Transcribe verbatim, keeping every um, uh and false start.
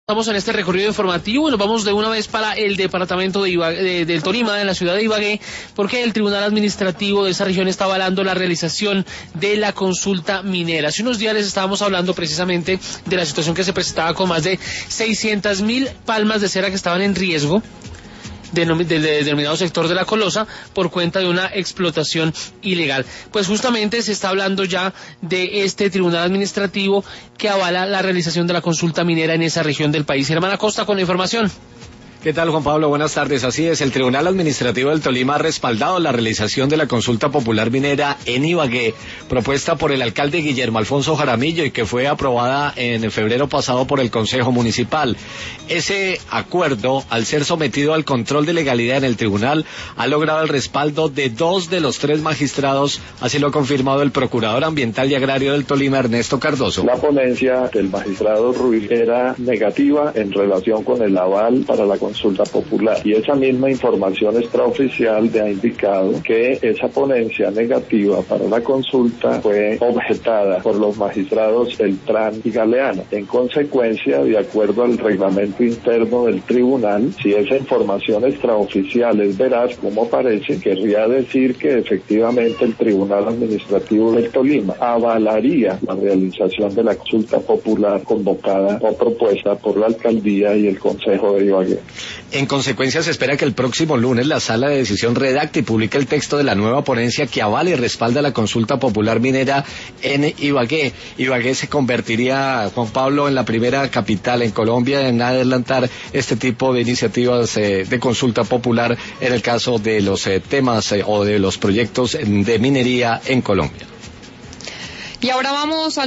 Estamos en este recorrido informativo y nos vamos de una vez para el departamento de Ibagué, de, del Tolima, en la ciudad de Ibagué, porque el Tribunal Administrativo de esa región está avalando la realización de la consulta minera. Hace unos días les estábamos hablando precisamente de la situación que se presentaba con más de seiscientas mil palmas de cera que estaban en riesgo del de, de, denominado sector de la Colosa por cuenta de una explotación ilegal. Pues justamente se está hablando ya de este tribunal administrativo que avala la realización de la consulta minera en esa región del país. Germán Acosta con la información. ¿Qué tal, Juan Pablo? Buenas tardes. Así es, el Tribunal Administrativo del Tolima ha respaldado la realización de la consulta popular minera en Ibagué, propuesta por el alcalde Guillermo Alfonso Jaramillo y que fue aprobada en febrero pasado por el Consejo Municipal. Ese acuerdo, al ser sometido al control de legalidad en el tribunal, ha logrado el respaldo de dos de los tres magistrados, así lo ha confirmado el Procurador Ambiental y Agrario del Tolima, Ernesto Cardoso. La ponencia del magistrado Ruiz era negativa en relación con el aval para la consulta popular, y esa misma información extraoficial ha indicado que esa ponencia negativa para la consulta fue objetada por los magistrados Beltrán y Galeano. En consecuencia, de acuerdo al reglamento interno del tribunal, si esa información extraoficial es veraz, como parece, querría decir que efectivamente el Tribunal Administrativo del Tolima avalaría la realización de la consulta popular convocada o propuesta por la alcaldía y el Consejo de Ibagué. En consecuencia, se espera que el próximo lunes la Sala de Decisión redacte y publique el texto de la nueva ponencia que avala y respalda la consulta popular minera en Ibagué. Ibagué se convertiría, Juan Pablo, en la primera capital en Colombia en adelantar este tipo de iniciativas eh, de consulta popular en el caso de los eh, temas eh, o de los proyectos de minería en Colombia. Y ahora vamos al